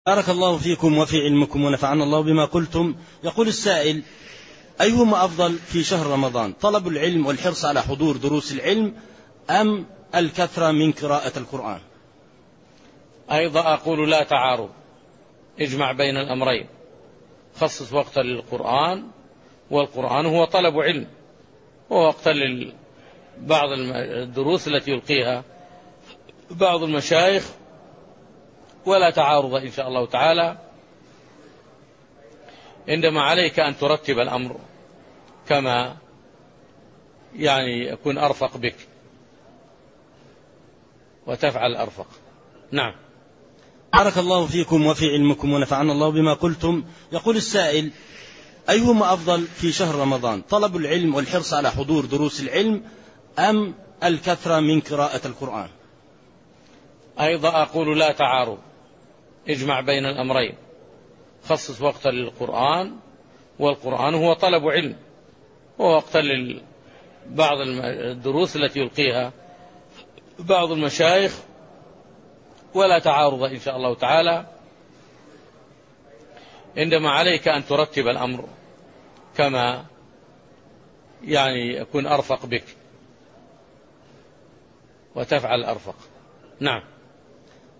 بارك الله فيكم وفي علمكم ونفعنا الله بما قلتم. يقول السائل: أيهما أفضل في شهر رمضان، طلب العلم والحرص على حضور دروس العلم أم الكثرة من قراءة القرآن؟ أيضا أقول لا تعارض، اجمع بين الأمرين، خصص وقتا للقرآن، والقرآن هو طلب علم، ووقتا لبعض الدروس التي يلقيها بعض المشايخ، ولا تعارض إن شاء الله تعالى. عندما عليك أن ترتب الأمر كما يكون أرفق بك وتفعل أرفق. نعم. بارك الله فيكم وفي علمكم ونفعنا الله بما قلتم. يقول السائل: أيهما أفضل في شهر رمضان، طلب العلم والحرص على حضور دروس العلم أم الكثرة من قراءة القرآن؟ أيضا أقول لا تعارض، اجمع بين الأمرين، خصص وقتا للقرآن، والقرآن هو طلب علم، ووقتا لبعض الدروس التي يلقيها بعض المشايخ، ولا تعارض إن شاء الله تعالى. عندما عليك أن ترتب الأمر كما يكون أرفق بك وتفعل أرفق. نعم.